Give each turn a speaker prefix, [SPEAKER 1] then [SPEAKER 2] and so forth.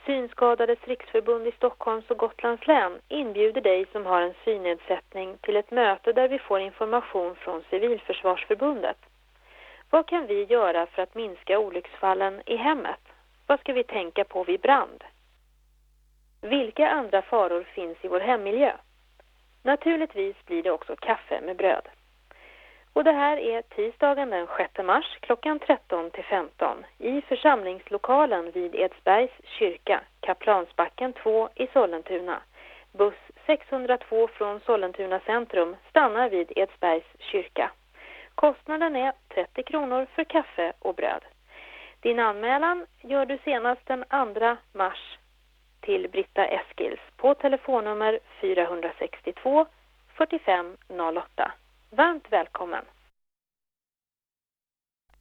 [SPEAKER 1] Synskadades riksförbund i Stockholms och Gotlands län inbjuder dig som har en synnedsättning till ett möte där vi får information från Civilförsvarsförbundet. Vad kan vi göra för att minska olycksfallen i hemmet? Vad ska vi tänka på vid brand? Vilka andra faror finns i vår hemmiljö? Naturligtvis blir det också kaffe med bröd. Och det här är tisdagen den 6 mars klockan 13-15 i församlingslokalen vid Edsbergs kyrka, Kaplansbacken 2 i Sollentuna. Buss 602 från Sollentuna centrum stannar vid Edsbergs kyrka. Kostnaden är 30 kronor för kaffe och bröd. Din anmälan gör du senast den 2 mars till Britta Eskils på telefonnummer 462 45 08. Varmt välkommen!